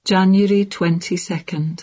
January 22nd.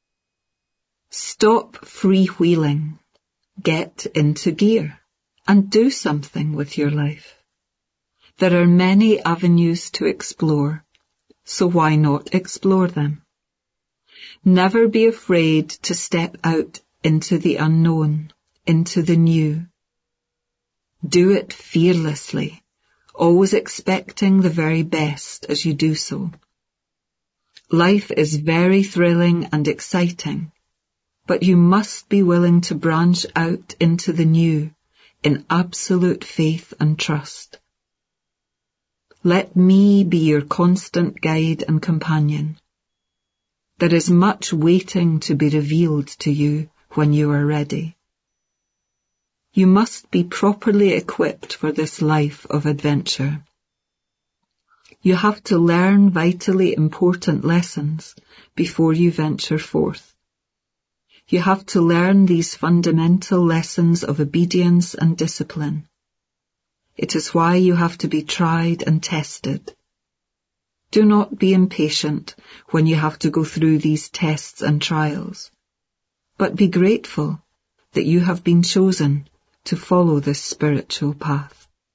Stop freewheeling. Get into gear and do something with your life. There are many avenues to explore, so why not explore them? Never be afraid to step out into the unknown, into the new. Do it fearlessly, always expecting the very best as you do so. Life is very thrilling and exciting, but you must be willing to branch out into the new in absolute faith and trust. Let me be your constant guide and companion. There is much waiting to be revealed to you when you are ready. You must be properly equipped for this life of adventure. You have to learn vitally important lessons before you venture forth. You have to learn these fundamental lessons of obedience and discipline. It is why you have to be tried and tested. Do not be impatient when you have to go through these tests and trials, but be grateful that you have been chosen to follow this spiritual path.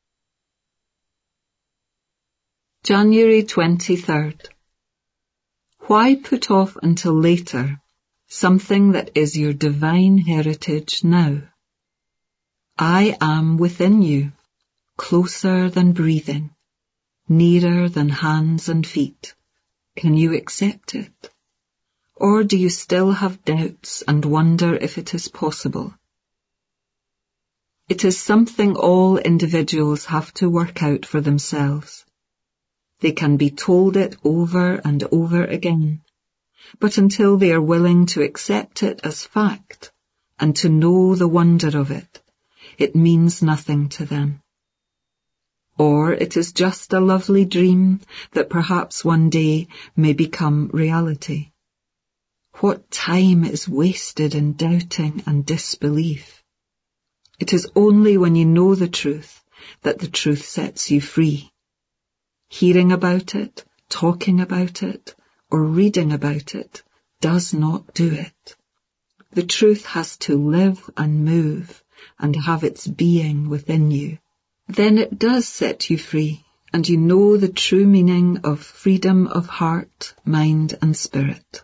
January 23rd. Why put off until later something that is your divine heritage now? I am within you, closer than breathing, nearer than hands and feet. Can you accept it? Or do you still have doubts and wonder if it is possible? It is something all individuals have to work out for themselves. They can be told it over and over again, but until they are willing to accept it as fact and to know the wonder of it, it means nothing to them. Or it is just a lovely dream that perhaps one day may become reality. What time is wasted in doubting and disbelief? It is only when you know the truth that the truth sets you free. Hearing about it, talking about it, or reading about it does not do it. The truth has to live and move and have its being within you. Then it does set you free, and you know the true meaning of freedom of heart, mind and spirit.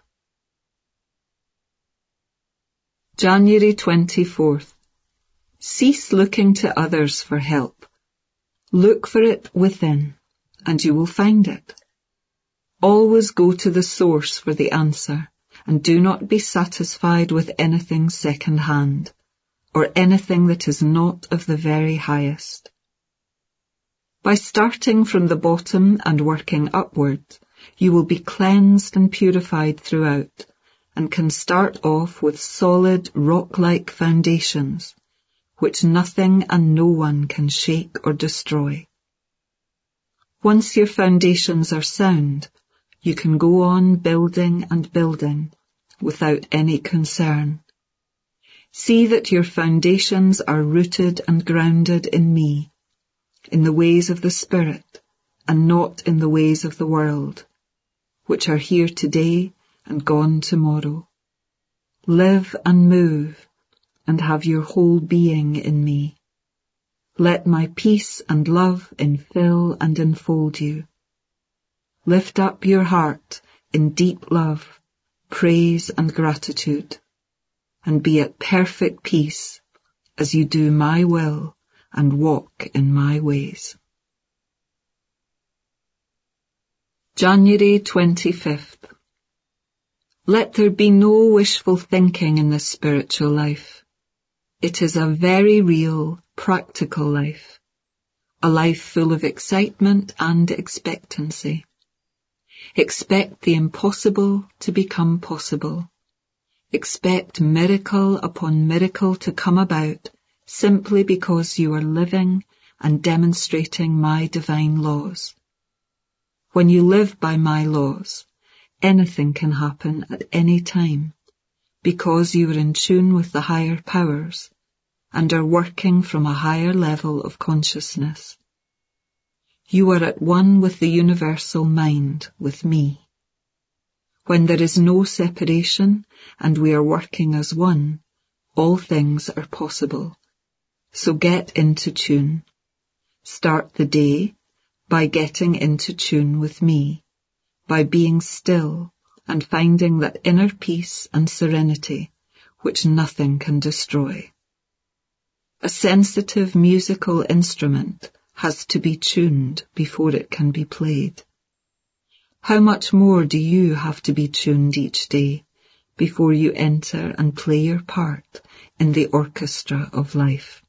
January 24th. Cease looking to others for help. Look for it within, and you will find it. Always go to the source for the answer, and do not be satisfied with anything second-hand, or anything that is not of the very highest. By starting from the bottom and working upward, you will be cleansed and purified throughout, and can start off with solid, rock-like foundations, which nothing and no one can shake or destroy. Once your foundations are sound, you can go on building and building without any concern. See that your foundations are rooted and grounded in me, in the ways of the Spirit, and not in the ways of the world, which are here today and gone tomorrow. Live and move, and have your whole being in me. Let my peace and love infill and enfold you. Lift up your heart in deep love, praise and gratitude, and be at perfect peace as you do my will and walk in my ways. January 25th. Let there be no wishful thinking in this spiritual life. It is a very real, practical life, a life full of excitement and expectancy. Expect the impossible to become possible. Expect miracle upon miracle to come about simply because you are living and demonstrating my divine laws. When you live by my laws, anything can happen at any time, because you are in tune with the higher powers and are working from a higher level of consciousness. You are at one with the universal mind, with me. When there is no separation and we are working as one, all things are possible. So get into tune. Start the day by getting into tune with me, by being still and finding that inner peace and serenity which nothing can destroy. A sensitive musical instrument has to be tuned before it can be played. How much more do you have to be tuned each day before you enter and play your part in the orchestra of life?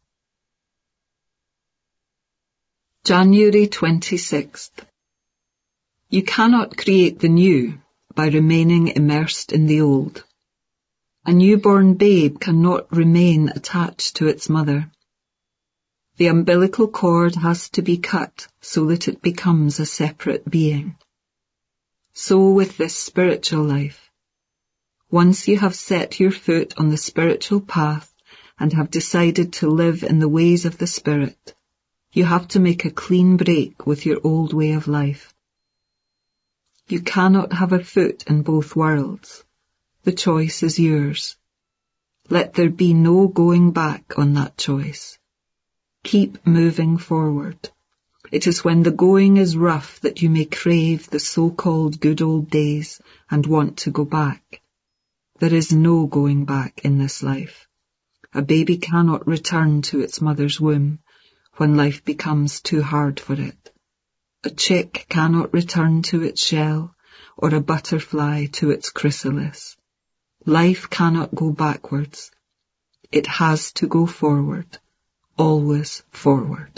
January 26th. You cannot create the new by remaining immersed in the old. A newborn babe cannot remain attached to its mother. The umbilical cord has to be cut so that it becomes a separate being. So with this spiritual life. Once you have set your foot on the spiritual path and have decided to live in the ways of the Spirit, you have to make a clean break with your old way of life. You cannot have a foot in both worlds. The choice is yours. Let there be no going back on that choice. Keep moving forward. It is when the going is rough that you may crave the so-called good old days and want to go back. There is no going back in this life. A baby cannot return to its mother's womb when life becomes too hard for it. A chick cannot return to its shell, or a butterfly to its chrysalis. Life cannot go backwards. It has to go forward, always forward.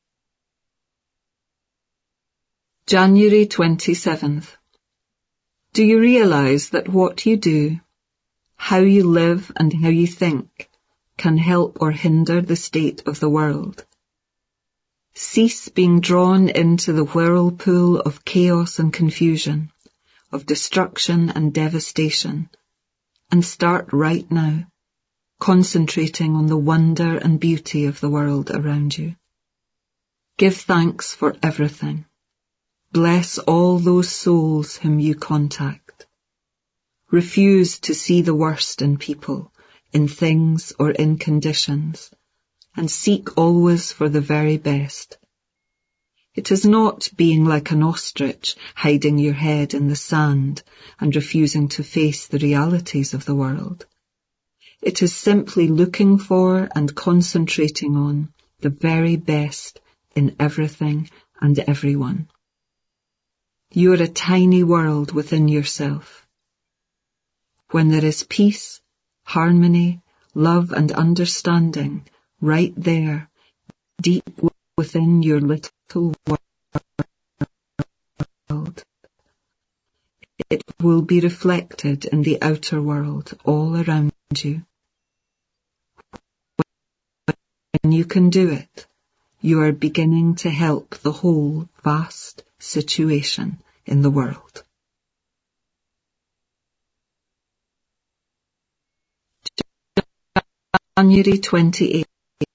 January 27th. Do you realize that what you do, how you live and how you think, can help or hinder the state of the world? Cease being drawn into the whirlpool of chaos and confusion, of destruction and devastation, and start right now, concentrating on the wonder and beauty of the world around you. Give thanks for everything. Bless all those souls whom you contact. Refuse to see the worst in people, in things or in conditions, and seek always for the very best. It is not being like an ostrich, hiding your head in the sand and refusing to face the realities of the world. It is simply looking for and concentrating on the very best in everything and everyone. You are a tiny world within yourself. When there is peace, harmony, love and understanding right there, deep within your little world, it will be reflected in the outer world all around you. When you can do it, you are beginning to help the whole vast situation in the world. January 28th.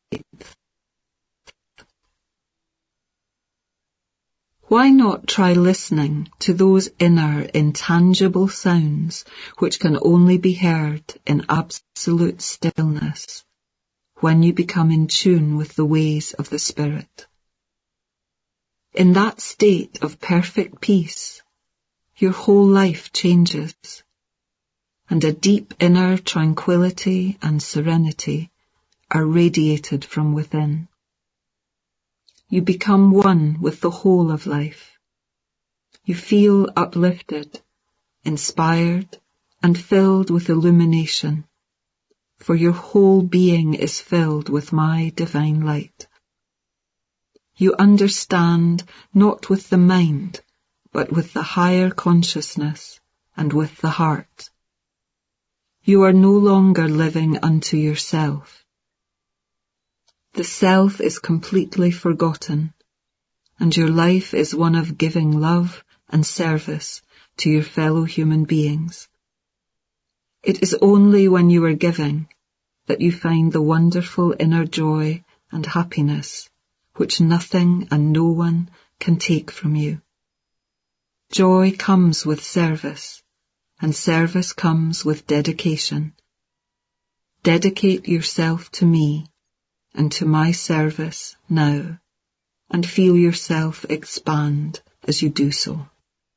Why not try listening to those inner, intangible sounds which can only be heard in absolute stillness when you become in tune with the ways of the Spirit? In that state of perfect peace, your whole life changes, and a deep inner tranquility and serenity are radiated from within. You become one with the whole of life. You feel uplifted, inspired, and filled with illumination, for your whole being is filled with my divine light. You understand not with the mind, but with the higher consciousness and with the heart. You are no longer living unto yourself. The self is completely forgotten, and your life is one of giving love and service to your fellow human beings. It is only when you are giving that you find the wonderful inner joy and happiness which nothing and no one can take from you. Joy comes with service, and service comes with dedication. Dedicate yourself to me and to my service now, and feel yourself expand as you do so.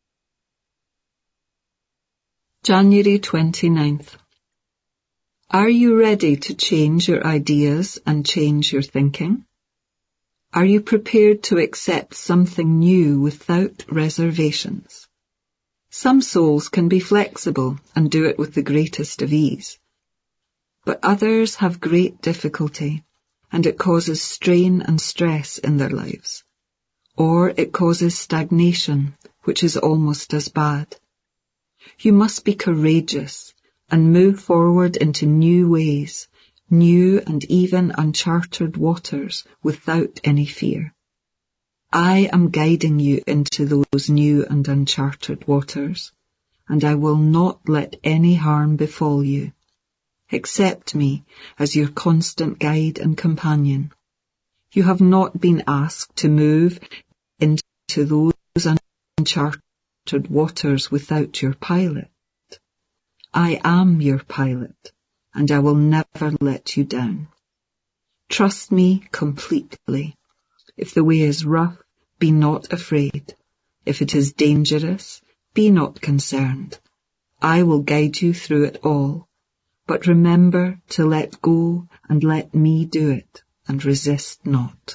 January 29th. Are you ready to change your ideas and change your thinking? Are you prepared to accept something new without reservations? Some souls can be flexible and do it with the greatest of ease, but others have great difficulty, and it causes strain and stress in their lives, or it causes stagnation, which is almost as bad. You must be courageous and move forward into new ways, new and even uncharted waters without any fear. I am guiding you into those new and uncharted waters, and I will not let any harm befall you. Accept me as your constant guide and companion. You have not been asked to move into those uncharted waters without your pilot. I am your pilot, and I will never let you down. Trust me completely. If the way is rough, be not afraid. If it is dangerous, be not concerned. I will guide you through it all. But remember to let go and let me do it, and resist not.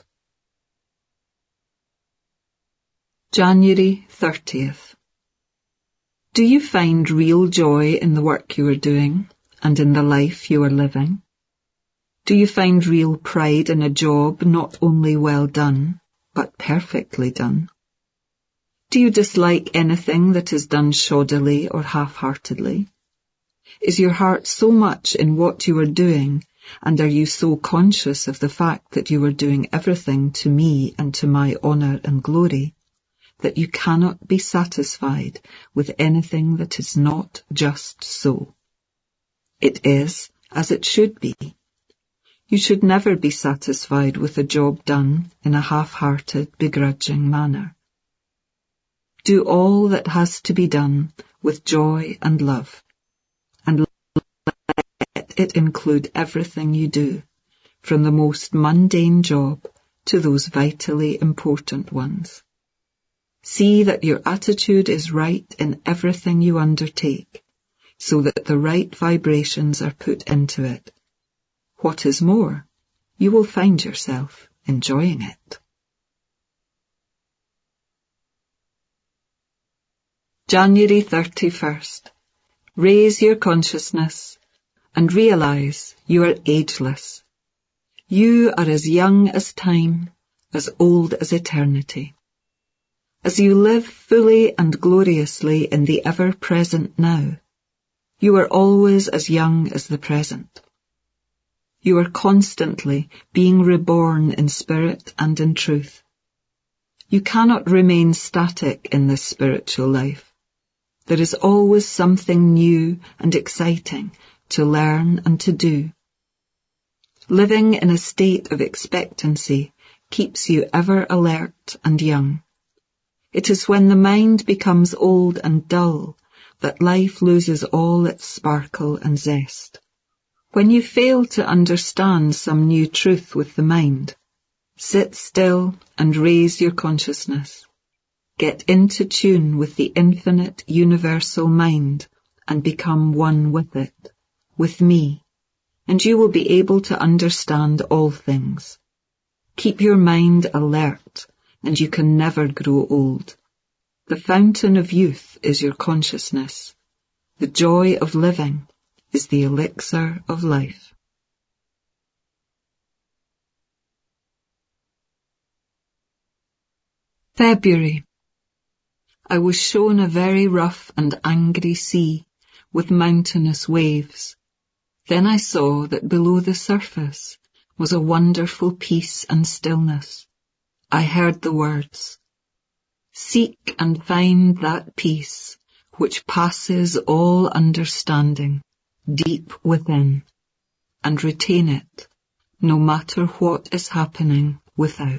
January 30th. Do you find real joy in the work you are doing and in the life you are living? Do you find real pride in a job not only well done, but perfectly done? Do you dislike anything that is done shoddily or half-heartedly? Is your heart so much in what you are doing, and are you so conscious of the fact that you are doing everything to me and to my honour and glory, that you cannot be satisfied with anything that is not just so? It is as it should be. You should never be satisfied with a job done in a half-hearted, begrudging manner. Do all that has to be done with joy and love, and let it include everything you do, from the most mundane job to those vitally important ones. See that your attitude is right in everything you undertake, so that the right vibrations are put into it. What is more, you will find yourself enjoying it. January 31st. Raise your consciousness and realize you are ageless. You are as young as time, as old as eternity. As you live fully and gloriously in the ever-present now, you are always as young as the present. You are constantly being reborn in spirit and in truth. You cannot remain static in this spiritual life. There is always something new and exciting to learn and to do. Living in a state of expectancy keeps you ever alert and young. It is when the mind becomes old and dull that life loses all its sparkle and zest. When you fail to understand some new truth with the mind, sit still and raise your consciousness. Get into tune with the infinite universal mind and become one with it, with me, and you will be able to understand all things. Keep your mind alert, and you can never grow old. The fountain of youth is your consciousness. The joy of living is the elixir of life. February. I was shown a very rough and angry sea with mountainous waves. Then I saw that below the surface was a wonderful peace and stillness. I heard the words, "Seek and find that peace which passes all understanding deep within, and retain it, no matter what is happening without."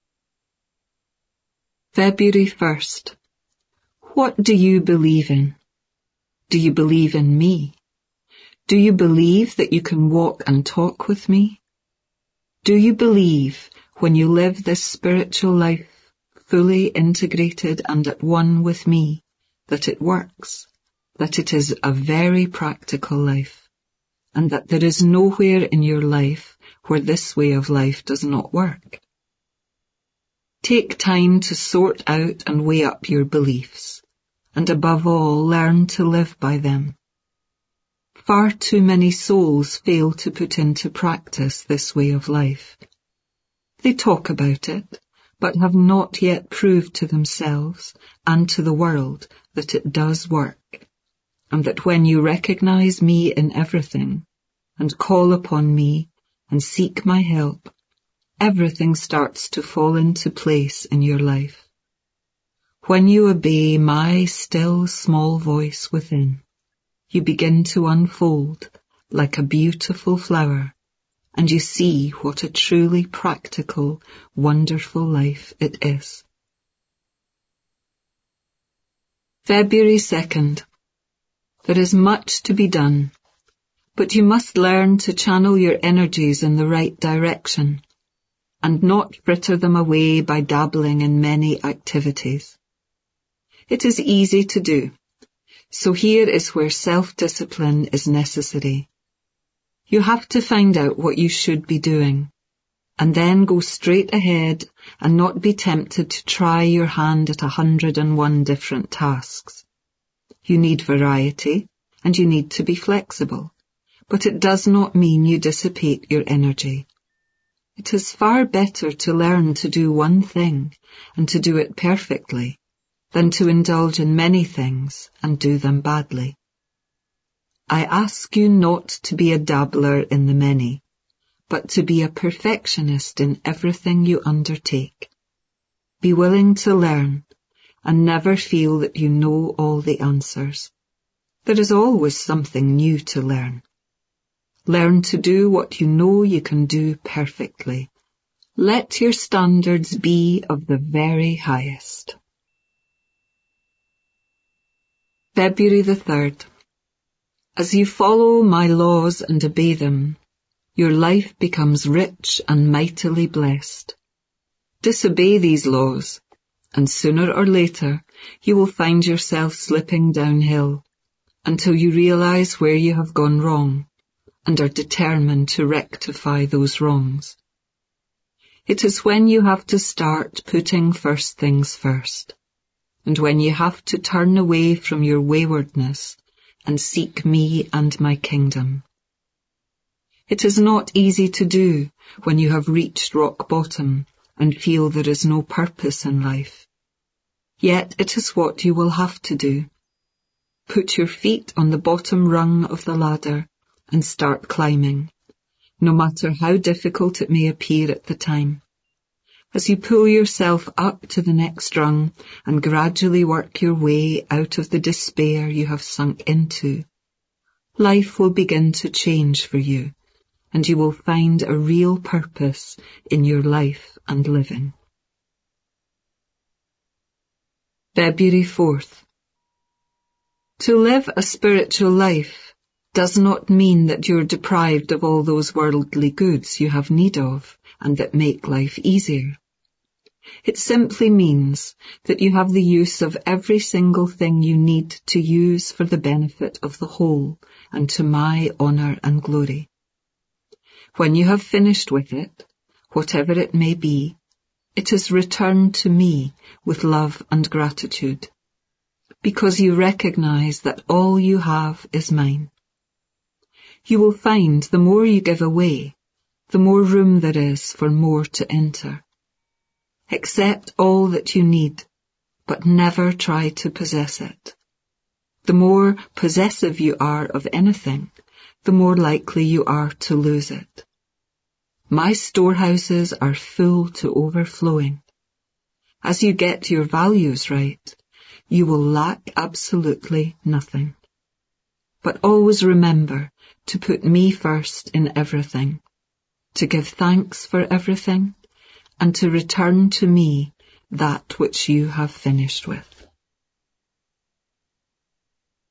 February 1st. What do you believe in? Do you believe in me? Do you believe that you can walk and talk with me? Do you believe when you live this spiritual life fully integrated and at one with me, that it works, that it is a very practical life, and that there is nowhere in your life where this way of life does not work? Take time to sort out and weigh up your beliefs, and above all, learn to live by them. Far too many souls fail to put into practice this way of life. They talk about it, but have not yet proved to themselves and to the world that it does work, and that when you recognize me in everything, and call upon me and seek my help, everything starts to fall into place in your life. When you obey my still small voice within, you begin to unfold like a beautiful flower, and you see what a truly practical, wonderful life it is. February 2nd. There is much to be done, but you must learn to channel your energies in the right direction, and not fritter them away by dabbling in many activities. It is easy to do, so here is where self-discipline is necessary. You have to find out what you should be doing, and then go straight ahead and not be tempted to try your hand at 101 different tasks. You need variety, and you need to be flexible, but it does not mean you dissipate your energy. It is far better to learn to do one thing and to do it perfectly than to indulge in many things and do them badly. I ask you not to be a dabbler in the many, but to be a perfectionist in everything you undertake. Be willing to learn and never feel that you know all the answers. There is always something new to learn. Learn to do what you know you can do perfectly. Let your standards be of the very highest. February the 3rd. As you follow my laws and obey them, your life becomes rich and mightily blessed. Disobey these laws, and sooner or later you will find yourself slipping downhill until you realize where you have gone wrong and are determined to rectify those wrongs. It is when you have to start putting first things first, and when you have to turn away from your waywardness and seek me and my kingdom. It is not easy to do when you have reached rock bottom and feel there is no purpose in life. Yet it is what you will have to do. Put your feet on the bottom rung of the ladder and start climbing, no matter how difficult it may appear at the time. As you pull yourself up to the next rung and gradually work your way out of the despair you have sunk into, life will begin to change for you, and you will find a real purpose in your life and living. February 4th. To live a spiritual life does not mean that you're deprived of all those worldly goods you have need of and that make life easier. It simply means that you have the use of every single thing you need to use for the benefit of the whole and to my honour and glory. When you have finished with it, whatever it may be, it is returned to me with love and gratitude, because you recognise that all you have is mine. You will find the more you give away, the more room there is for more to enter. Accept all that you need, but never try to possess it. The more possessive you are of anything, the more likely you are to lose it. My storehouses are full to overflowing. As you get your values right, you will lack absolutely nothing. But always remember to put me first in everything, to give thanks for everything, and to return to me that which you have finished with.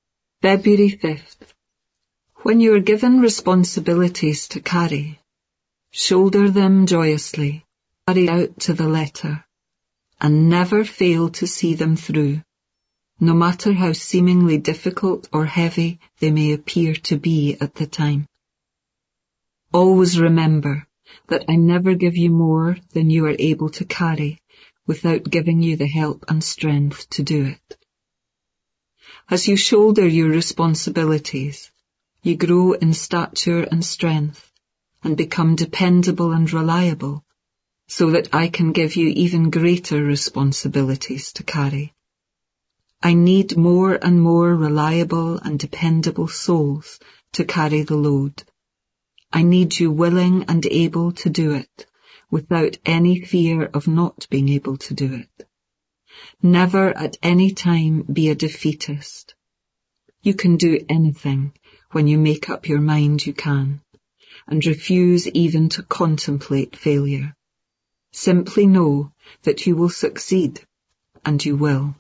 February 5th. When you are given responsibilities to carry, shoulder them joyously, carry out to the letter, and never fail to see them through, no matter how seemingly difficult or heavy they may appear to be at the time. Always remember that I never give you more than you are able to carry without giving you the help and strength to do it. As you shoulder your responsibilities, you grow in stature and strength and become dependable and reliable, so that I can give you even greater responsibilities to carry. I need more and more reliable and dependable souls to carry the load. I need you willing and able to do it without any fear of not being able to do it. Never at any time be a defeatist. You can do anything when you make up your mind you can, and refuse even to contemplate failure. Simply know that you will succeed, and you will.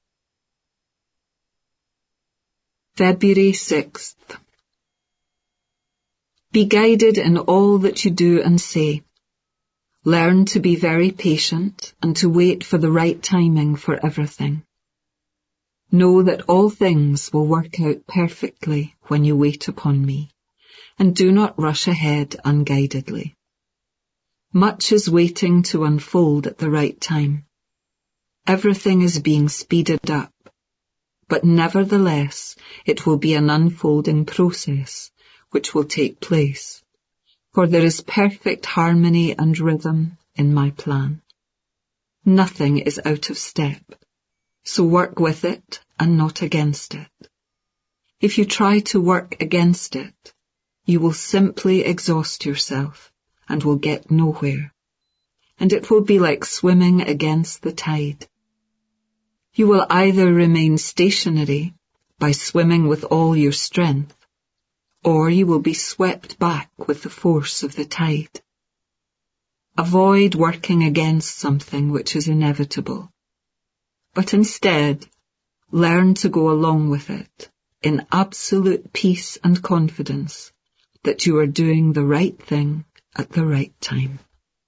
February 6th. Be guided in all that you do and say. Learn to be very patient and to wait for the right timing for everything. Know that all things will work out perfectly when you wait upon me, and do not rush ahead unguidedly. Much is waiting to unfold at the right time. Everything is being speeded up, but nevertheless it will be an unfolding process which will take place, for there is perfect harmony and rhythm in my plan. Nothing is out of step, so work with it and not against it. If you try to work against it, you will simply exhaust yourself and will get nowhere, and it will be like swimming against the tide. You will either remain stationary by swimming with all your strength, or you will be swept back with the force of the tide. Avoid working against something which is inevitable, but instead learn to go along with it in absolute peace and confidence that you are doing the right thing at the right time.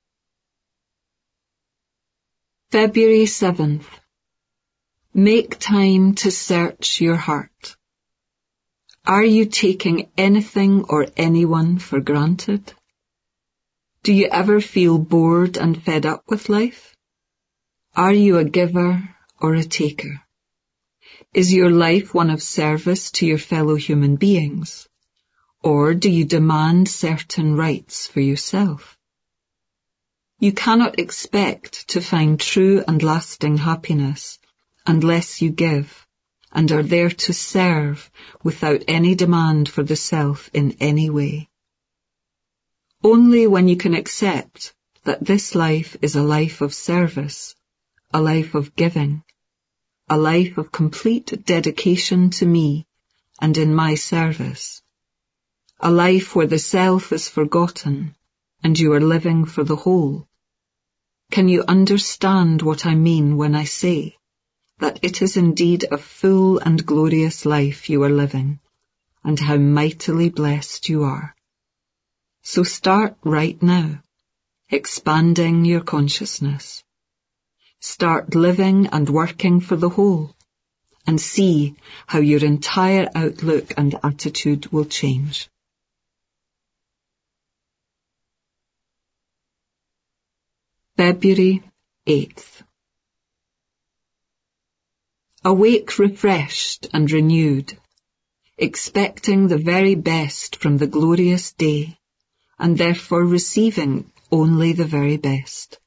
February 7th. Make time to search your heart. Are you taking anything or anyone for granted? Do you ever feel bored and fed up with life? Are you a giver or a taker? Is your life one of service to your fellow human beings? Or do you demand certain rights for yourself? You cannot expect to find true and lasting happiness unless you give and are there to serve without any demand for the self in any way. Only when you can accept that this life is a life of service, a life of giving, a life of complete dedication to me and in my service, a life where the self is forgotten and you are living for the whole, can you understand what I mean when I say that it is indeed a full and glorious life you are living, and how mightily blessed you are. So start right now, expanding your consciousness. Start living and working for the whole, and see how your entire outlook and attitude will change. February 8th. Awake refreshed and renewed, expecting the very best from the glorious day, and therefore receiving only the very best.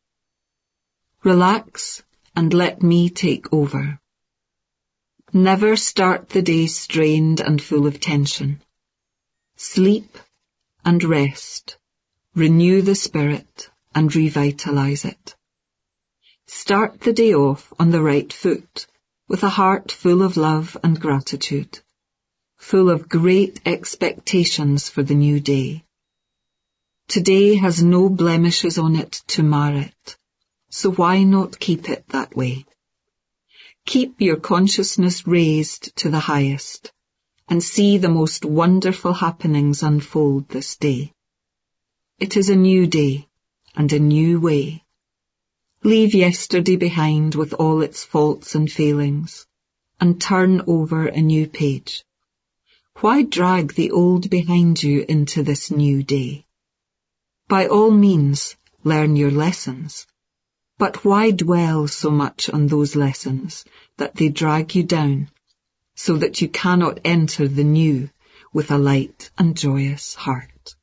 Relax and let me take over. Never start the day strained and full of tension. Sleep and rest, renew the spirit and revitalize it. Start the day off on the right foot, with a heart full of love and gratitude, full of great expectations for the new day. Today has no blemishes on it to mar it, so why not keep it that way? Keep your consciousness raised to the highest, and see the most wonderful happenings unfold this day. It is a new day and a new way. Leave yesterday behind with all its faults and failings, and turn over a new page. Why drag the old behind you into this new day? By all means, learn your lessons, but why dwell so much on those lessons that they drag you down, so that you cannot enter the new with a light and joyous heart?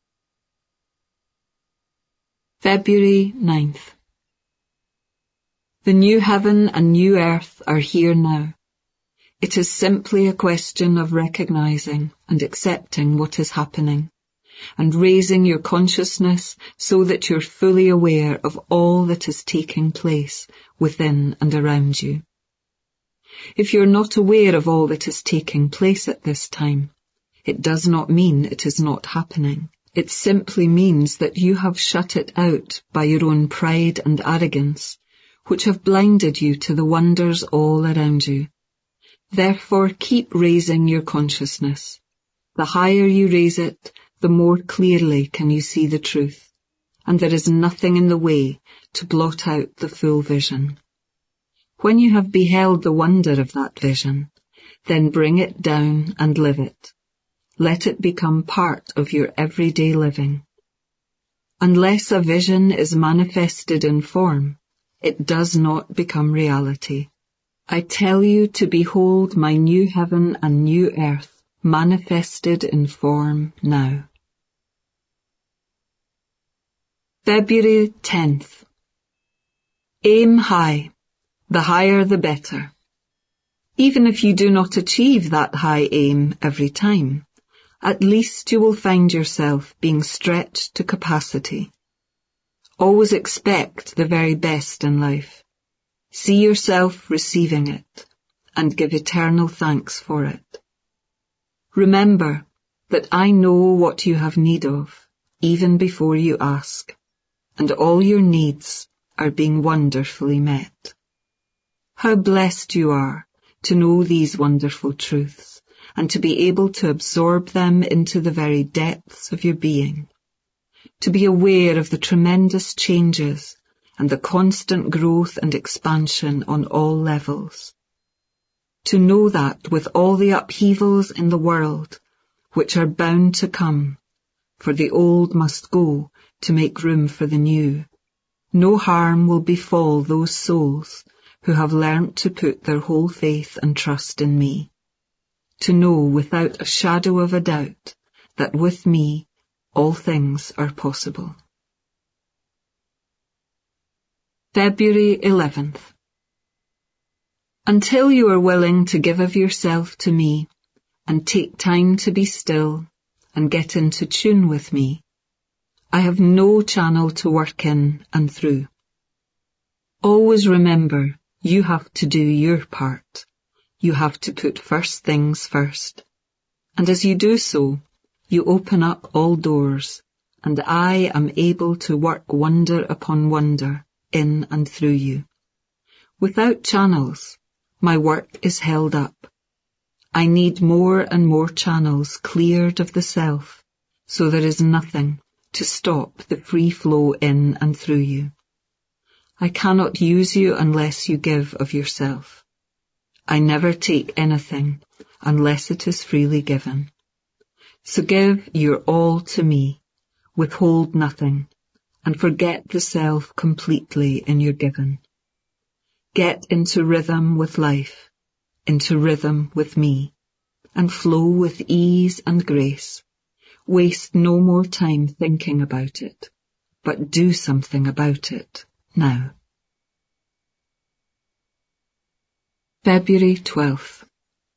February 9th. The new heaven and new earth are here now. It is simply a question of recognizing and accepting what is happening, and raising your consciousness so that you're fully aware of all that is taking place within and around you. If you're not aware of all that is taking place at this time, it does not mean it is not happening. It simply means that you have shut it out by your own pride and arrogance, which have blinded you to the wonders all around you. Therefore, keep raising your consciousness. The higher you raise it, the more clearly can you see the truth, and there is nothing in the way to blot out the full vision. When you have beheld the wonder of that vision, then bring it down and live it. Let it become part of your everyday living. Unless a vision is manifested in form, it does not become reality. I tell you to behold my new heaven and new earth manifested in form now. February 10th. Aim high. The higher the better. Even if you do not achieve that high aim every time, at least you will find yourself being stretched to capacity. Always expect the very best in life. See yourself receiving it, and give eternal thanks for it. Remember that I know what you have need of, even before you ask, and all your needs are being wonderfully met. How blessed you are to know these wonderful truths, and to be able to absorb them into the very depths of your being, to be aware of the tremendous changes and the constant growth and expansion on all levels. To know that with all the upheavals in the world, which are bound to come, for the old must go to make room for the new, no harm will befall those souls who have learnt to put their whole faith and trust in me. To know without a shadow of a doubt that with me all things are possible. February 11th. Until you are willing to give of yourself to me and take time to be still and get into tune with me, I have no channel to work in and through. Always remember, you have to do your part. You have to put first things first. And as you do so, you open up all doors, and I am able to work wonder upon wonder in and through you. Without channels, my work is held up. I need more and more channels cleared of the self, so there is nothing to stop the free flow in and through you. I cannot use you unless you give of yourself. I never take anything unless it is freely given. So give your all to me, withhold nothing, and forget the self completely in your giving. Get into rhythm with life, into rhythm with me, and flow with ease and grace. Waste no more time thinking about it, but do something about it now. February 12th.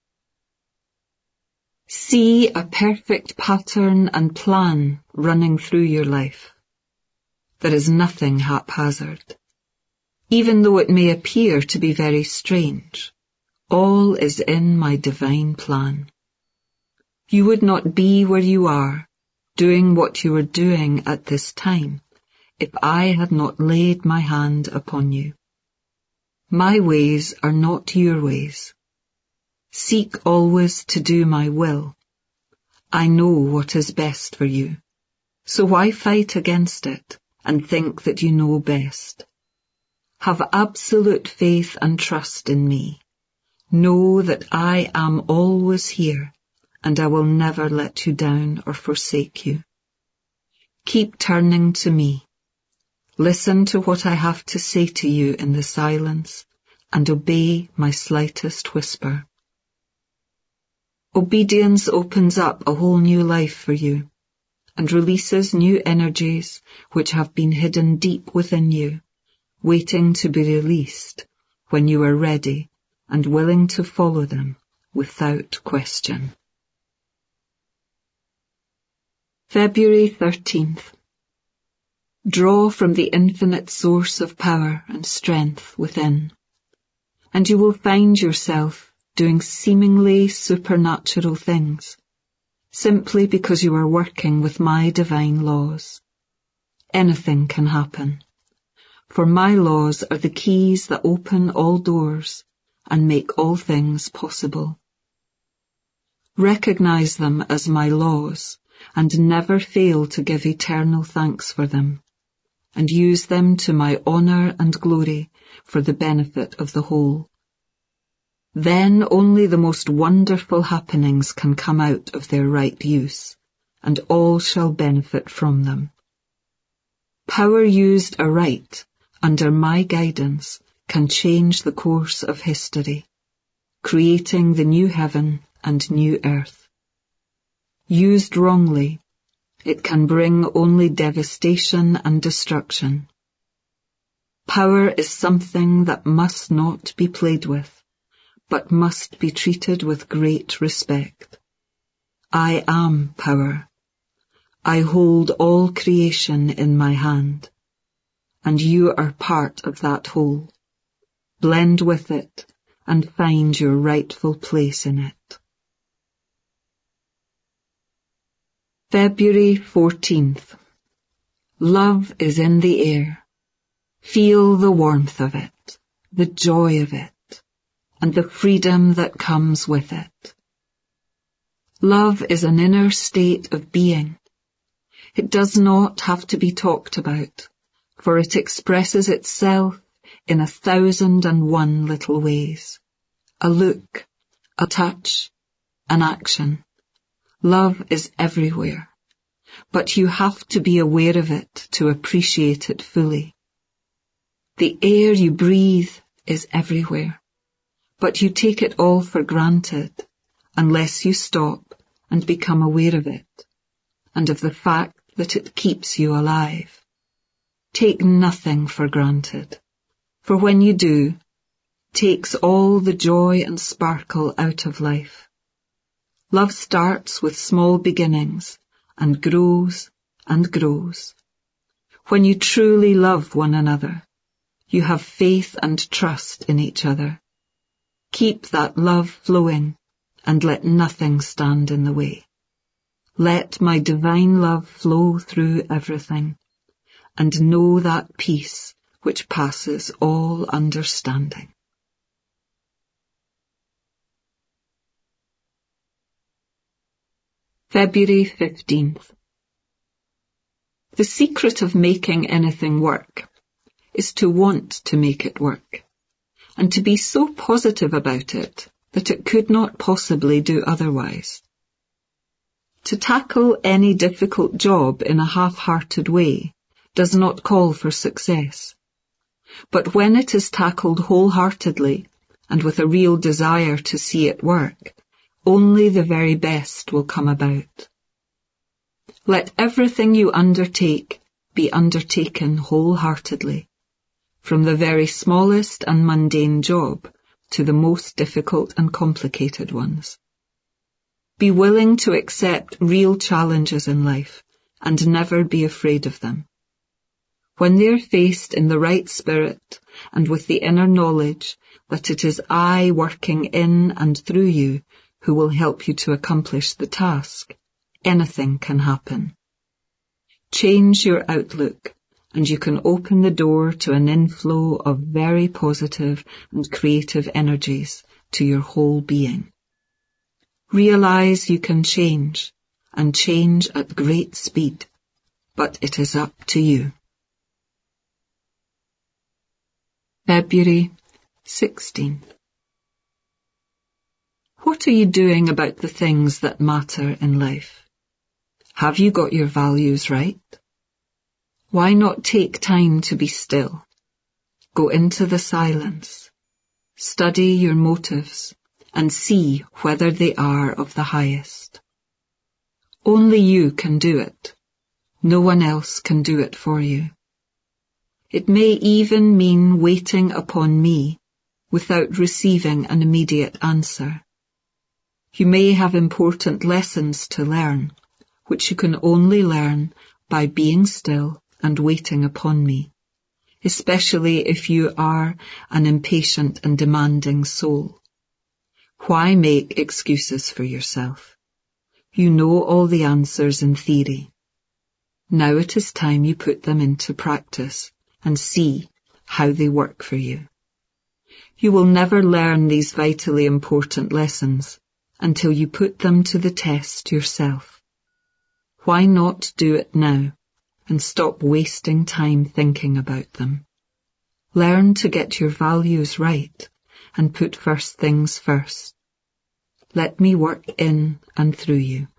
See a perfect pattern and plan running through your life. There is nothing haphazard. Even though it may appear to be very strange, all is in my divine plan. You would not be where you are, doing what you are doing at this time, if I had not laid my hand upon you. My ways are not your ways. Seek always to do my will. I know what is best for you. So why fight against it and think that you know best? Have absolute faith and trust in me. Know that I am always here, and I will never let you down or forsake you. Keep turning to me. Listen to what I have to say to you in the silence, and obey my slightest whisper. Obedience opens up a whole new life for you, and releases new energies which have been hidden deep within you, waiting to be released when you are ready and willing to follow them without question. February 13th. Draw from the infinite source of power and strength within, and you will find yourself doing seemingly supernatural things, simply because you are working with my divine laws. Anything can happen, for my laws are the keys that open all doors and make all things possible. Recognize them as my laws and never fail to give eternal thanks for them, and use them to my honour and glory for the benefit of the whole. Then only the most wonderful happenings can come out of their right use, and all shall benefit from them. Power used aright, under my guidance, can change the course of history, creating the new heaven and new earth. Used wrongly, it can bring only devastation and destruction. Power is something that must not be played with, but must be treated with great respect. I am power. I hold all creation in my hand, and you are part of that whole. Blend with it and find your rightful place in it. February 14th. Love is in the air. Feel the warmth of it, the joy of it, and the freedom that comes with it. Love is an inner state of being. It does not have to be talked about, for it expresses itself in 1,001 little ways. A look, a touch, an action. Love is everywhere, but you have to be aware of it to appreciate it fully. The air you breathe is everywhere, but you take it all for granted unless you stop and become aware of it, and of the fact that it keeps you alive. Take nothing for granted, for when you do, takes all the joy and sparkle out of life. Love starts with small beginnings and grows and grows. When you truly love one another, you have faith and trust in each other. Keep that love flowing and let nothing stand in the way. Let my divine love flow through everything, and know that peace which passes all understanding. February 15th. The secret of making anything work is to want to make it work, and to be so positive about it that it could not possibly do otherwise. To tackle any difficult job in a half-hearted way does not call for success, but when it is tackled wholeheartedly and with a real desire to see it work, only the very best will come about. Let everything you undertake be undertaken wholeheartedly, from the very smallest and mundane job to the most difficult and complicated ones. Be willing to accept real challenges in life and never be afraid of them. When they are faced in the right spirit and with the inner knowledge that it is I working in and through you who will help you to accomplish the task, anything can happen. Change your outlook, and you can open the door to an inflow of very positive and creative energies to your whole being. Realize you can change, and change at great speed, but it is up to you. February 16. What are you doing about the things that matter in life? Have you got your values right? Why not take time to be still? Go into the silence. Study your motives and see whether they are of the highest. Only you can do it. No one else can do it for you. It may even mean waiting upon me without receiving an immediate answer. You may have important lessons to learn, which you can only learn by being still and waiting upon me, especially if you are an impatient and demanding soul. Why make excuses for yourself? You know all the answers in theory. Now it is time you put them into practice and see how they work for you. You will never learn these vitally important lessons until you put them to the test yourself. Why not do it now and stop wasting time thinking about them? Learn to get your values right and put first things first. Let me work in and through you.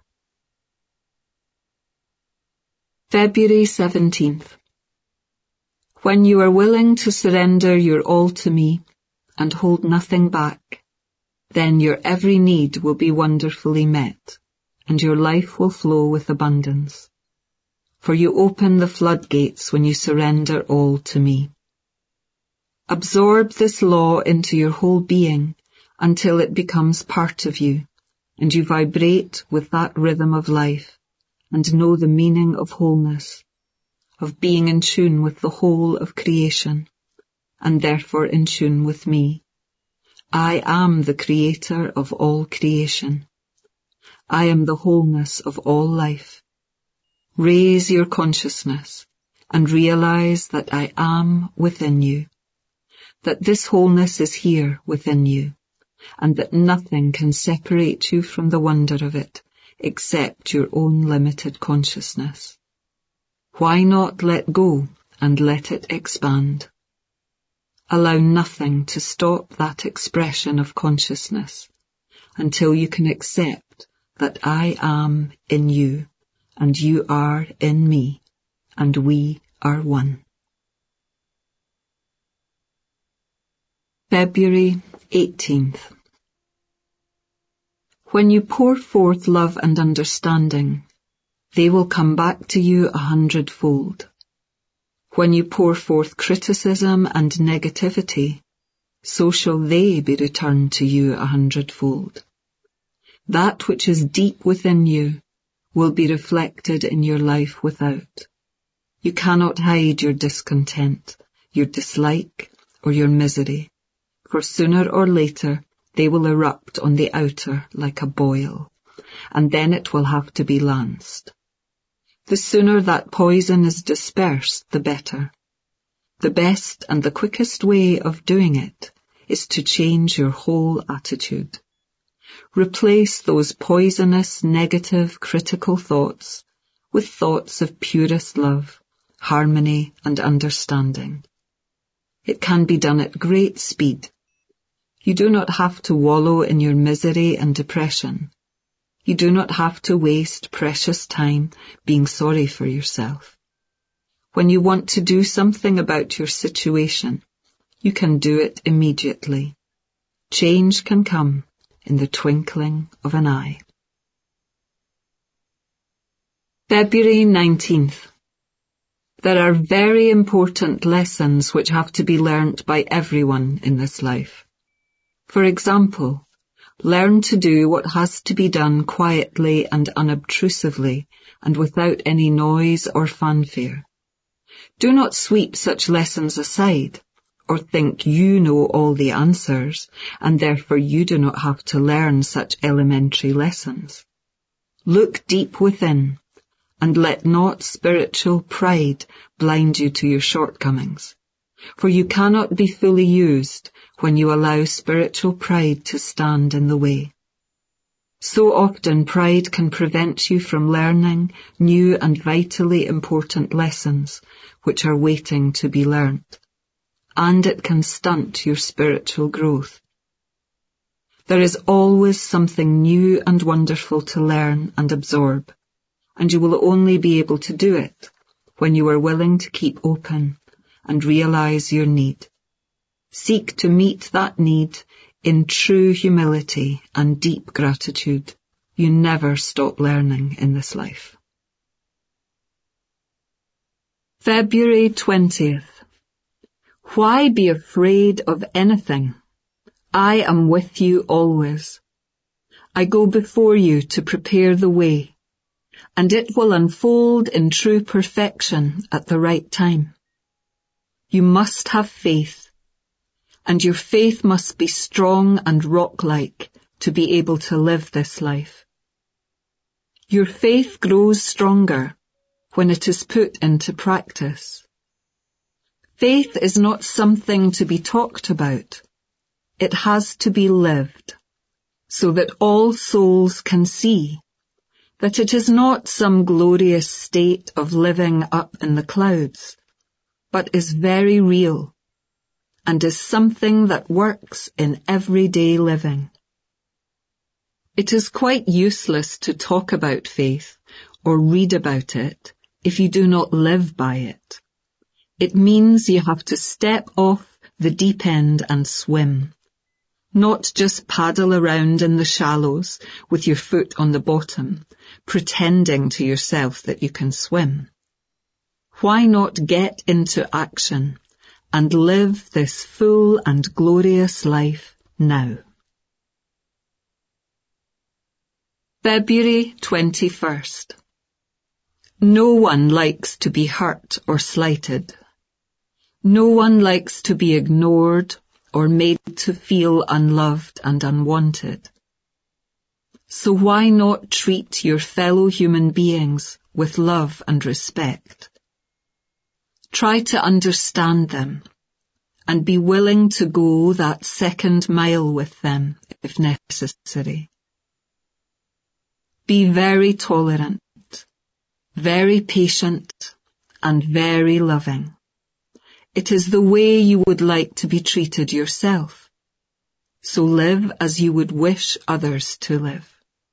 February 17th. When you are willing to surrender your all to me and hold nothing back, then your every need will be wonderfully met, and your life will flow with abundance. For you open the floodgates when you surrender all to me. Absorb this law into your whole being until it becomes part of you, and you vibrate with that rhythm of life, and know the meaning of wholeness, of being in tune with the whole of creation, and therefore in tune with me. I am the creator of all creation. I am the wholeness of all life. Raise your consciousness and realize that I am within you, that this wholeness is here within you, and that nothing can separate you from the wonder of it except your own limited consciousness. Why not let go and let it expand? Allow nothing to stop that expression of consciousness until you can accept that I am in you and you are in me and we are one. February 18th. When you pour forth love and understanding, they will come back to you 100-fold. When you pour forth criticism and negativity, so shall they be returned to you 100-fold. That which is deep within you will be reflected in your life without. You cannot hide your discontent, your dislike, or your misery, for sooner or later they will erupt on the outer like a boil, and then it will have to be lanced. The sooner that poison is dispersed, the better. The best and the quickest way of doing it is to change your whole attitude. Replace those poisonous, negative, critical thoughts with thoughts of purest love, harmony, and understanding. It can be done at great speed. You do not have to wallow in your misery and depression. You do not have to waste precious time being sorry for yourself. When you want to do something about your situation, you can do it immediately. Change can come in the twinkling of an eye. February 19th. There are very important lessons which have to be learnt by everyone in this life. For example, learn to do what has to be done quietly and unobtrusively and without any noise or fanfare. Do not sweep such lessons aside or think you know all the answers and therefore you do not have to learn such elementary lessons. Look deep within and let not spiritual pride blind you to your shortcomings, for you cannot be fully used when you allow spiritual pride to stand in the way. So often pride can prevent you from learning new and vitally important lessons which are waiting to be learnt, and it can stunt your spiritual growth. There is always something new and wonderful to learn and absorb, and you will only be able to do it when you are willing to keep open and realize your need. Seek to meet that need in true humility and deep gratitude. You never stop learning in this life. February 20th. Why be afraid of anything? I am with you always. I go before you to prepare the way, and it will unfold in true perfection at the right time. You must have faith, and your faith must be strong and rock-like to be able to live this life. Your faith grows stronger when it is put into practice. Faith is not something to be talked about. It has to be lived, so that all souls can see that it is not some glorious state of living up in the clouds, but is very real and is something that works in everyday living. It is quite useless to talk about faith or read about it if you do not live by it. It means you have to step off the deep end and swim, not just paddle around in the shallows with your foot on the bottom, pretending to yourself that you can swim. Why not get into action and live this full and glorious life now? February 21st. No one likes to be hurt or slighted. No one likes to be ignored or made to feel unloved and unwanted. So why not treat your fellow human beings with love and respect? Try to understand them and be willing to go that second mile with them if necessary. Be very tolerant, very patient, and very loving. It is the way you would like to be treated yourself. So live as you would wish others to live.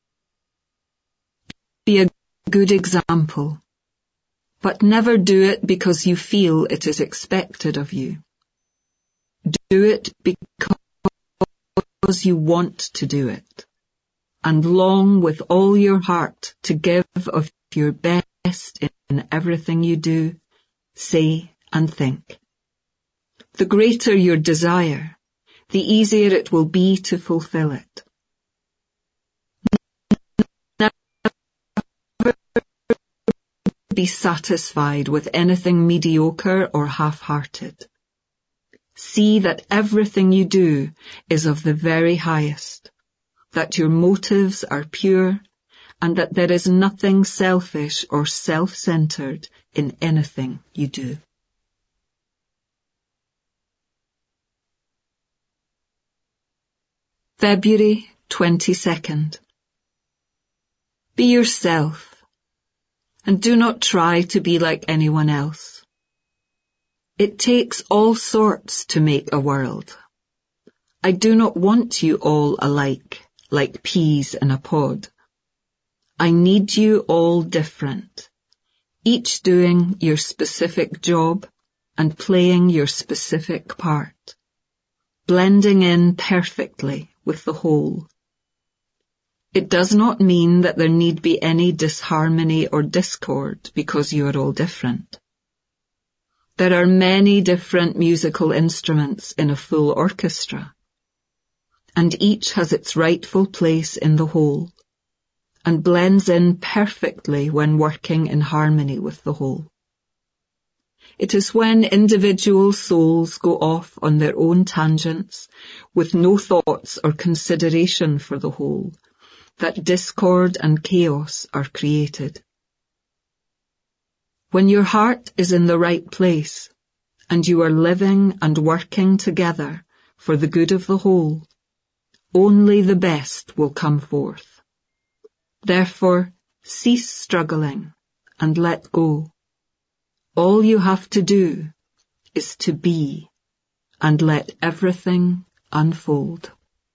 Be a good example, but never do it because you feel it is expected of you. Do it because you want to do it, and long with all your heart to give of your best in everything you do, say, and think. The greater your desire, the easier it will be to fulfill it. Never be satisfied with anything mediocre or half-hearted. See that everything you do is of the very highest, that your motives are pure, and that there is nothing selfish or self-centered in anything you do. February 22nd. Be yourself, and do not try to be like anyone else. It takes all sorts to make a world. I do not want you all alike, like peas in a pod. I need you all different, each doing your specific job and playing your specific part, blending in perfectly with the whole. It does not mean that there need be any disharmony or discord because you are all different. There are many different musical instruments in a full orchestra, and each has its rightful place in the whole, and blends in perfectly when working in harmony with the whole. It is when individual souls go off on their own tangents with no thoughts or consideration for the whole that discord and chaos are created. When your heart is in the right place and you are living and working together for the good of the whole, only the best will come forth. Therefore, cease struggling and let go. All you have to do is to be and let everything unfold.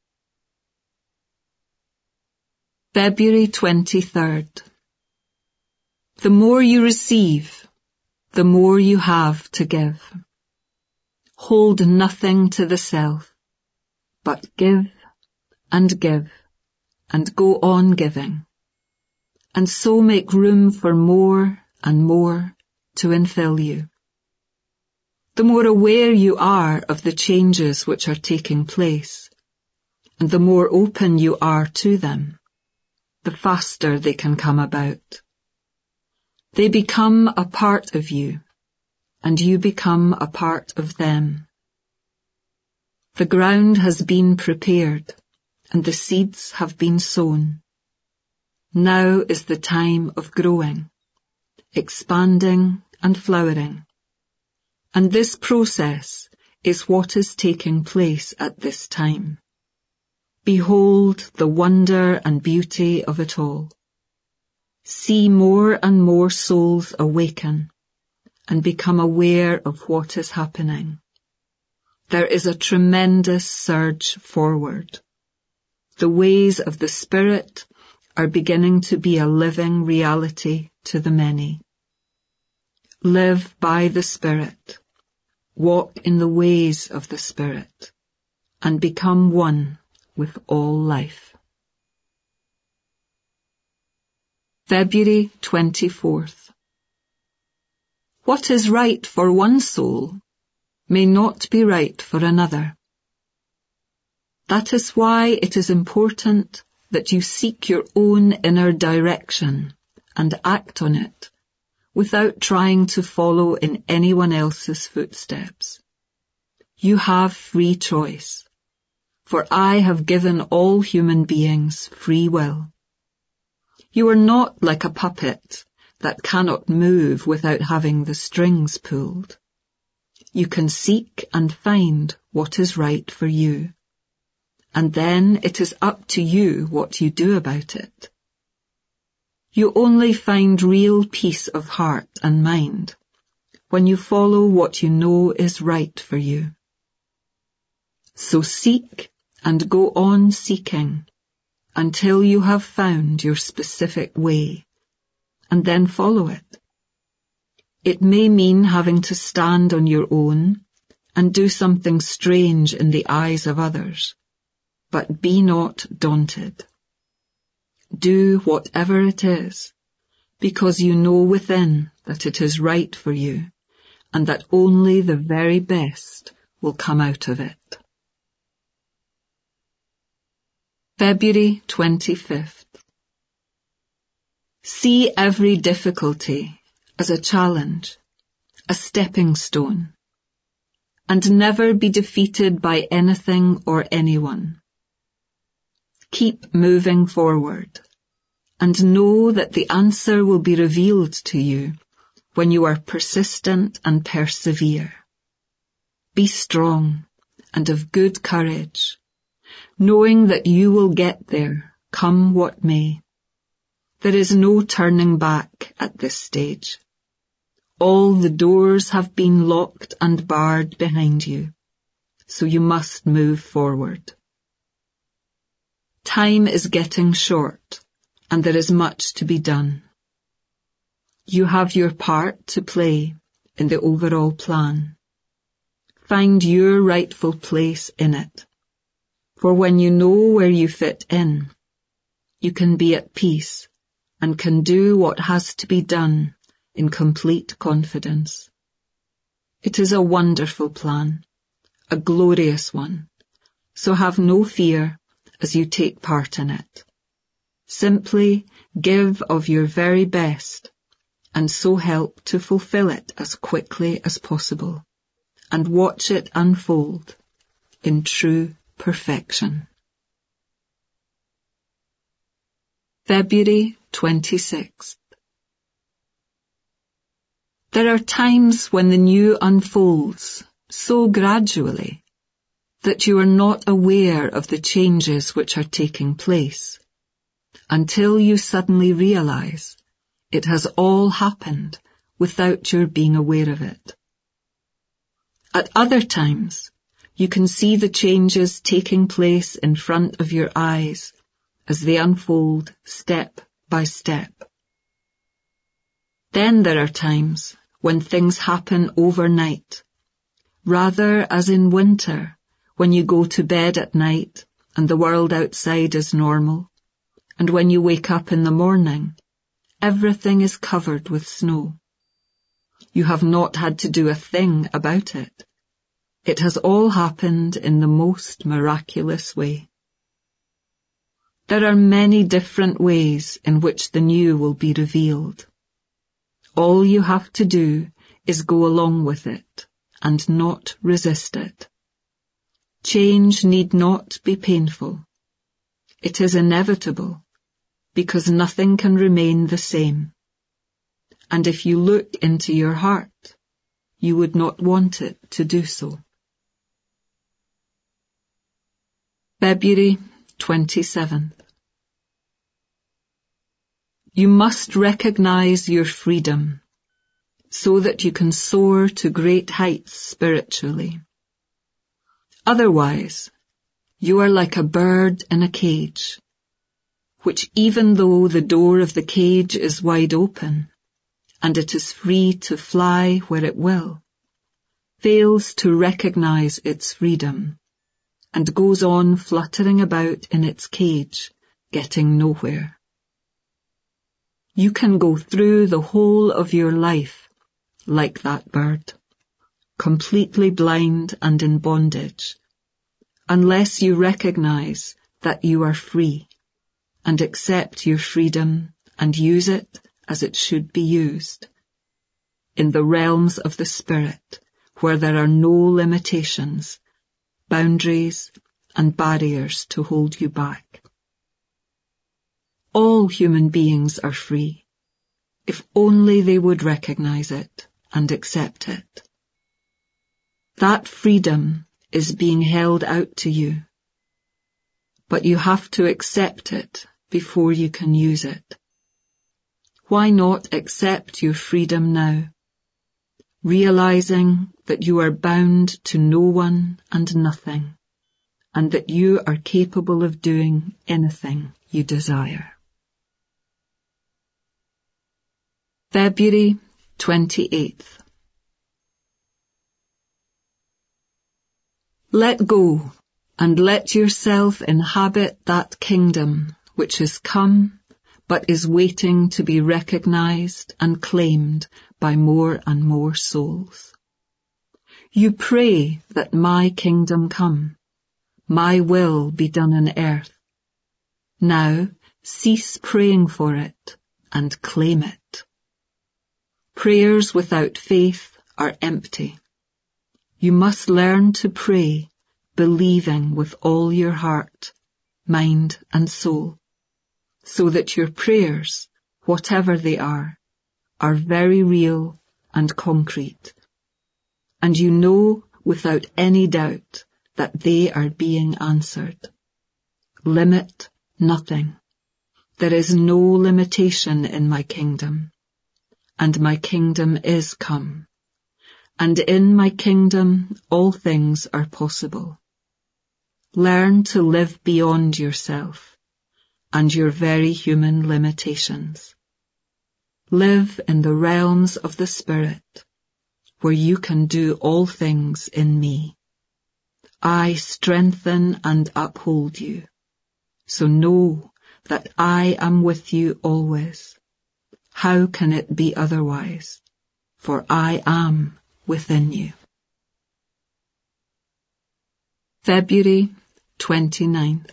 February 23rd. The more you receive, the more you have to give. Hold nothing to the self, but give and go on giving, and so make room for more and more to infill you. The more aware you are of the changes which are taking place, and the more open you are to them, the faster they can come about. They become a part of you, and you become a part of them. The ground has been prepared, and the seeds have been sown. Now is the time of growing, expanding and flowering. And this process is what is taking place at this time. Behold the wonder and beauty of it all. See more and more souls awaken and become aware of what is happening. There is a tremendous surge forward. The ways of the Spirit are beginning to be a living reality to the many. Live by the Spirit, walk in the ways of the Spirit, and become one with all life. February 24th. What is right for one soul may not be right for another. That is why it is important that you seek your own inner direction and act on it, without trying to follow in anyone else's footsteps. You have free choice, for I have given all human beings free will. You are not like a puppet that cannot move without having the strings pulled. You can seek and find what is right for you, and then it is up to you what you do about it. You only find real peace of heart and mind when you follow what you know is right for you. So seek and go on seeking until you have found your specific way, and then follow it. It may mean having to stand on your own and do something strange in the eyes of others, but be not daunted. Do whatever it is, because you know within that it is right for you, and that only the very best will come out of it. February 25th. See every difficulty as a challenge, a stepping stone, and never be defeated by anything or anyone. Keep moving forward, and know that the answer will be revealed to you when you are persistent and persevere. Be strong and of good courage, knowing that you will get there, come what may. There is no turning back at this stage. All the doors have been locked and barred behind you, so you must move forward. Time is getting short, and there is much to be done. You have your part to play in the overall plan. Find your rightful place in it, for when you know where you fit in, you can be at peace and can do what has to be done in complete confidence. It is a wonderful plan, a glorious one, so have no fear as you take part in it. Simply give of your very best, and so help to fulfill it as quickly as possible, and watch it unfold in true perfection. February 26th. There are times when the new unfolds so gradually that you are not aware of the changes which are taking place. until you suddenly realize it has all happened without your being aware of it. At other times, you can see the changes taking place in front of your eyes as they unfold step by step. Then there are times when things happen overnight, rather as in winter when you go to bed at night and the world outside is normal, and when you wake up in the morning, everything is covered with snow. You have not had to do a thing about it. It has all happened in the most miraculous way. There are many different ways in which the new will be revealed. All you have to do is go along with it and not resist it. Change need not be painful. It is inevitable because nothing can remain the same. And if you look into your heart, you would not want it to do so. February 27th. You must recognize your freedom so that you can soar to great heights spiritually. Otherwise, you are like a bird in a cage, which even though the door of the cage is wide open and it is free to fly where it will, fails to recognize its freedom and goes on fluttering about in its cage, getting nowhere. You can go through the whole of your life like that bird, completely blind and in bondage, unless you recognize that you are free and accept your freedom and use it as it should be used, in the realms of the Spirit, where there are no limitations, boundaries, and barriers to hold you back. All human beings are free, if only they would recognize it and accept it. That freedom is being held out to you, but you have to accept it before you can use it. Why not accept your freedom now, realizing that you are bound to no one and nothing, and that you are capable of doing anything you desire. February 28th. Let go and let yourself inhabit that kingdom which has come but is waiting to be recognized and claimed by more and more souls. You pray that my kingdom come, my will be done on earth. Now cease praying for it and claim it. Prayers without faith are empty. You must learn to pray, believing with all your heart, mind and soul, so that your prayers, whatever they are very real and concrete, and you know without any doubt that they are being answered. Limit nothing. There is no limitation in my kingdom, and my kingdom is come, and in my kingdom all things are possible. Learn to live beyond yourself and your very human limitations. Live in the realms of the Spirit, where you can do all things in me. I strengthen and uphold you, so know that I am with you always. How can it be otherwise? For I am within you. February 29th.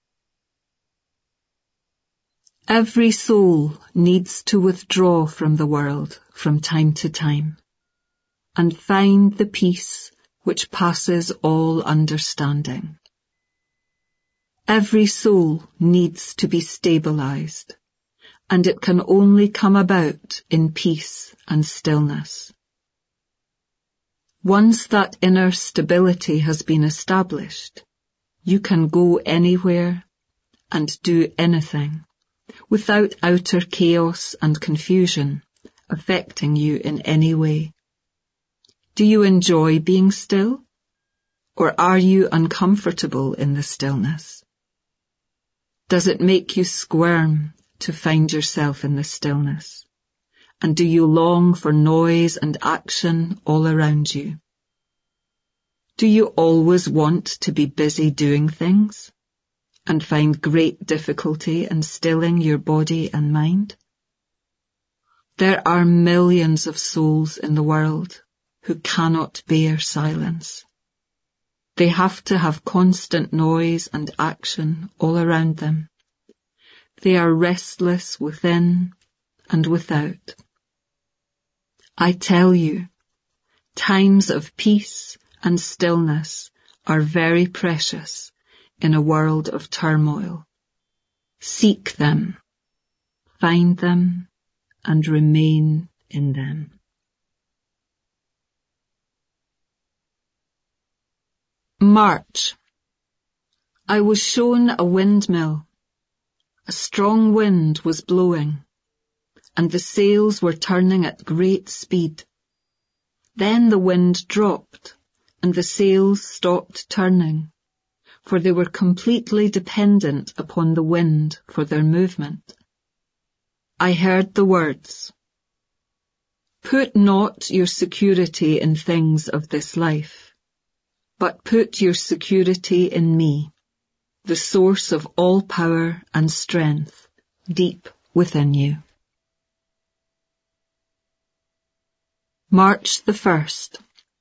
Every soul needs to withdraw from the world from time to time and find the peace which passes all understanding. Every soul needs to be stabilized, and it can only come about in peace and stillness. Once that inner stability has been established, you can go anywhere and do anything without outer chaos and confusion affecting you in any way. Do you enjoy being still? Or are you uncomfortable in the stillness? Does it make you squirm to find yourself in the stillness? And do you long for noise and action all around you? Do you always want to be busy doing things and find great difficulty in stilling your body and mind? There are millions of souls in the world who cannot bear silence. They have to have constant noise and action all around them. They are restless within and without. I tell you, times of peace and stillness are very precious in a world of turmoil. Seek them, find them, and remain in them. March. I was shown a windmill. A strong wind was blowing, and the sails were turning at great speed. Then the wind dropped, and the sails stopped turning, for they were completely dependent upon the wind for their movement. I heard the words, "Put not your security in things of this life, but put your security in me, the source of all power and strength, deep within you." March the 1st.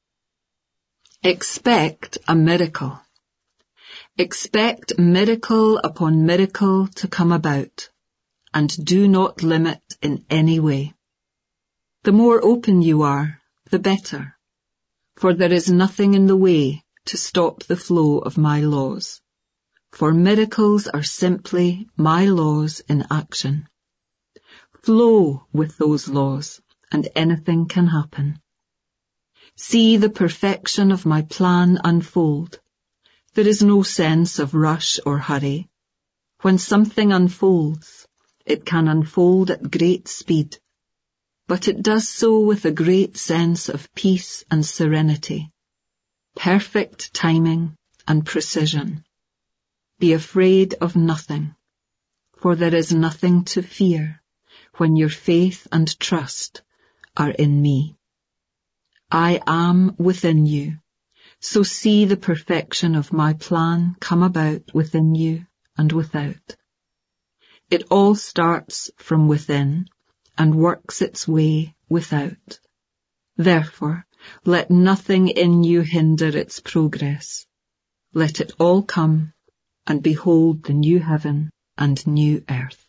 Expect a miracle. Expect miracle upon miracle to come about, and do not limit in any way. The more open you are, the better, for there is nothing in the way to stop the flow of my laws, for miracles are simply my laws in action. Flow with those laws, and anything can happen. See the perfection of my plan unfold. There is no sense of rush or hurry. When something unfolds, it can unfold at great speed, but it does so with a great sense of peace and serenity, perfect timing and precision. Be afraid of nothing, for there is nothing to fear when your faith and trust are in me. I am within you, so see the perfection of my plan come about within you and without. It all starts from within and works its way without. Therefore, let nothing in you hinder its progress. Let it all come, and behold the new heaven and new earth.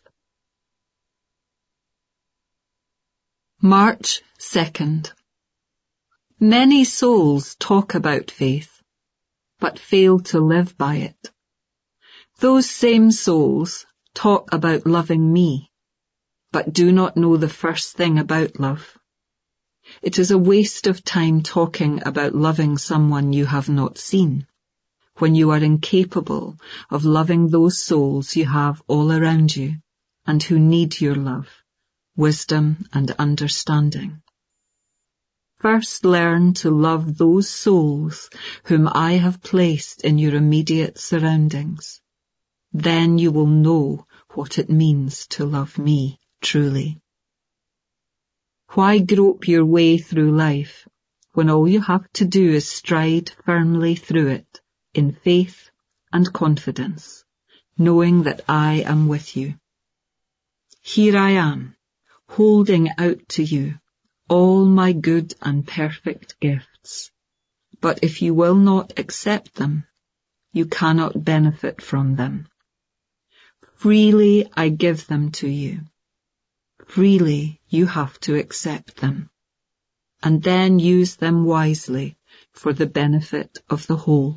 March 2nd. Many souls talk about faith, but fail to live by it. Those same souls talk about loving me, but do not know the first thing about love. It is a waste of time talking about loving someone you have not seen, when you are incapable of loving those souls you have all around you and who need your love, wisdom and understanding. First learn to love those souls whom I have placed in your immediate surroundings. Then you will know what it means to love me truly. Why grope your way through life when all you have to do is stride firmly through it in faith and confidence, knowing that I am with you? Here I am, holding out to you all my good and perfect gifts. But if you will not accept them, you cannot benefit from them. Freely I give them to you. Freely you have to accept them, and then use them wisely for the benefit of the whole.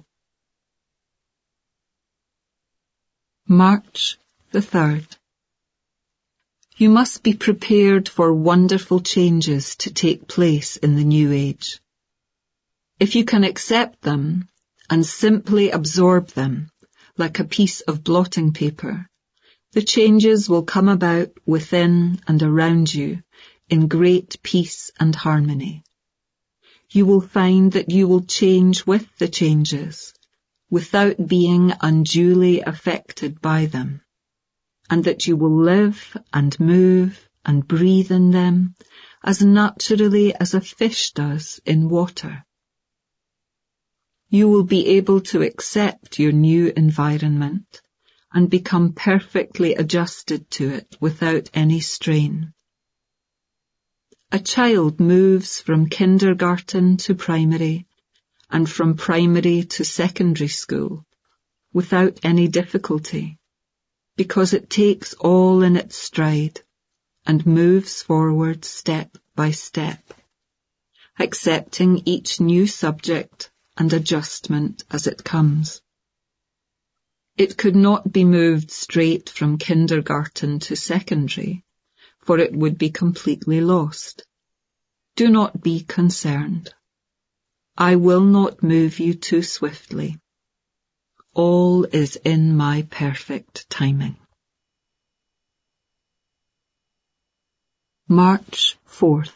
March the 3rd. You must be prepared for wonderful changes to take place in the new age. If you can accept them and simply absorb them like a piece of blotting paper, The changes will come about within and around you in great peace and harmony. You will find that you will change with the changes, without being unduly affected by them, and that you will live and move and breathe in them as naturally as a fish does in water. You will be able to accept your new environment and become perfectly adjusted to it without any strain. A child moves from kindergarten to primary and from primary to secondary school without any difficulty, because it takes all in its stride and moves forward step by step, accepting each new subject and adjustment as it comes. It could not be moved straight from kindergarten to secondary, for it would be completely lost. Do not be concerned. I will not move you too swiftly. All is in my perfect timing. March 4th.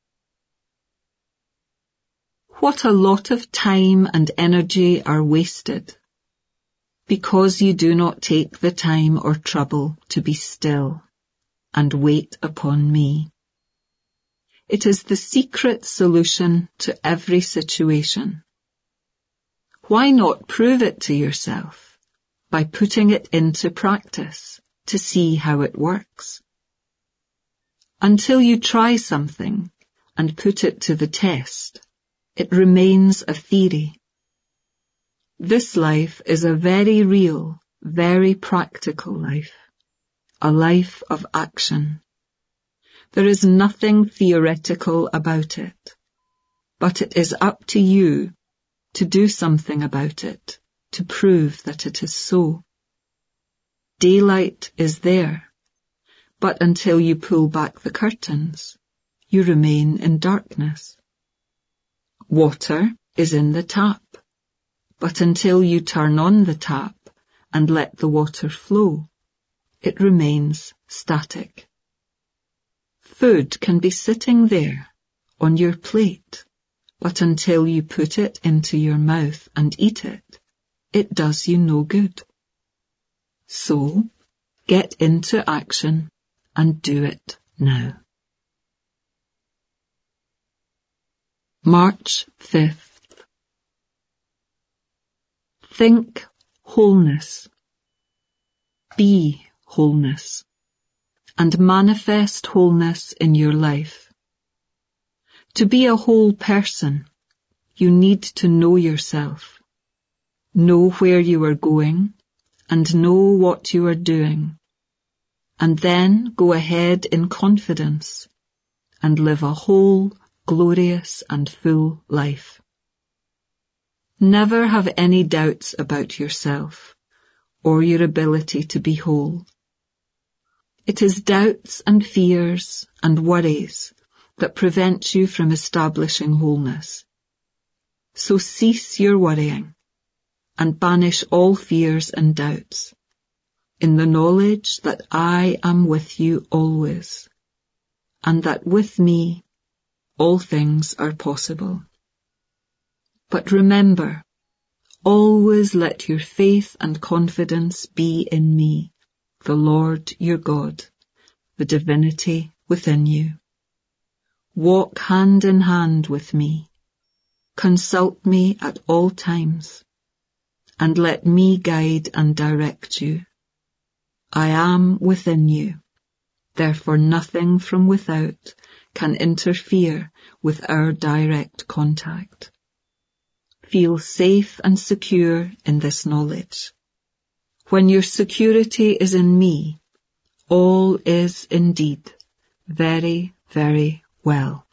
What a lot of time and energy are wasted because you do not take the time or trouble to be still and wait upon me. It is the secret solution to every situation. Why not prove it to yourself by putting it into practice to see how it works? Until you try something and put it to the test, it remains a theory. This life is a very real, very practical life, a life of action. There is nothing theoretical about it, but it is up to you to do something about it, to prove that it is so. Daylight is there, but until you pull back the curtains, you remain in darkness. Water is in the tap, but until you turn on the tap and let the water flow, it remains static. Food can be sitting there on your plate, but until you put it into your mouth and eat it, it does you no good. So, get into action and do it now. March 5th. Think wholeness. Be wholeness. And manifest wholeness in your life. To be a whole person, you need to know yourself, know where you are going, and know what you are doing, and then go ahead in confidence and live a whole, glorious and full life. Never have any doubts about yourself or your ability to be whole. It is doubts and fears and worries that prevent you from establishing wholeness. So cease your worrying and banish all fears and doubts in the knowledge that I am with you always, and that with me all things are possible. But remember, always let your faith and confidence be in me, the Lord your God, the divinity within you. Walk hand in hand with me, consult me at all times, and let me guide and direct you. I am within you, therefore nothing from without can interfere with our direct contact. Feel safe and secure in this knowledge. When your security is in me, all is indeed very, very well.